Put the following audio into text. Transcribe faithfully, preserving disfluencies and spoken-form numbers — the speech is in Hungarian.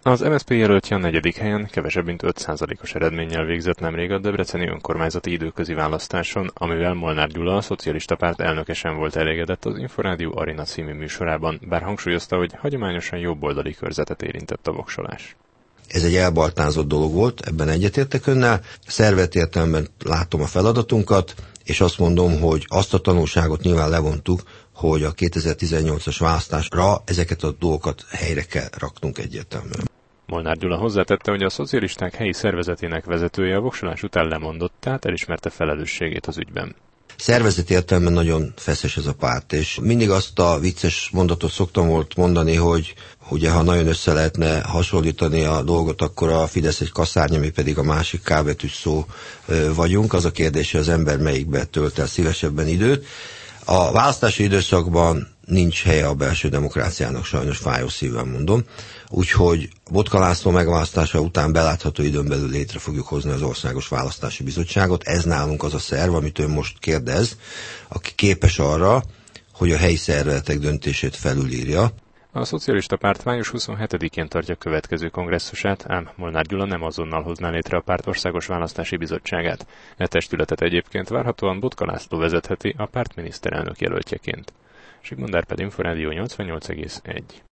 Az em es zé pé jelöltje a negyedik helyen kevesebb mint öt százalékos eredménnyel végzett nemrég a debreceni önkormányzati időközi választáson, amivel Molnár Gyula, a szocialista párt elnöke sem volt elégedett az Inforádió Arena című műsorában, bár hangsúlyozta, hogy hagyományosan jobboldali körzetet érintett a voksolás. Ez egy elbaltázott dolog volt, ebben egyetértek önnel. Szervezett értelemben látom a feladatunkat, és azt mondom, hogy azt a tanulságot nyilván levontuk, hogy a kétezer-tizennyolcas választásra ezeket a dolgokat helyre kell raknunk egyértelműen. Molnár Gyula hozzátette, hogy a szocialisták helyi szervezetének vezetője a voksolás után lemondott, tehát elismerte felelősségét az ügyben. Szervezeti értelemben nagyon feszes ez a párt, és mindig azt a vicces mondatot szoktam volt mondani, hogy ugye ha nagyon össze lehetne hasonlítani a dolgot, akkor a Fidesz egy kaszárnya, mi pedig a másik K betűs szó vagyunk. Az a kérdés, hogy az ember melyikbe tölt el szívesebben időt. A választási időszakban nincs helye a belső demokráciának, sajnos fájó szívvel mondom. Úgyhogy Botka László megválasztása után belátható időn belül létre fogjuk hozni az Országos Választási Bizottságot. Ez nálunk az a szerv, amit ön most kérdez, aki képes arra, hogy a helyi szervezetek döntését felülírja. A szocialista párt május huszonhetedikén tartja következő kongresszusát, ám Molnár Gyula nem azonnal hozná létre a párt Országos Választási Bizottságát. E testületet egyébként várhatóan Botka László vezetheti a párt miniszterelnök jelöltjeként. Sigmund Árpád, Inforádió nyolcvannyolc egész egy.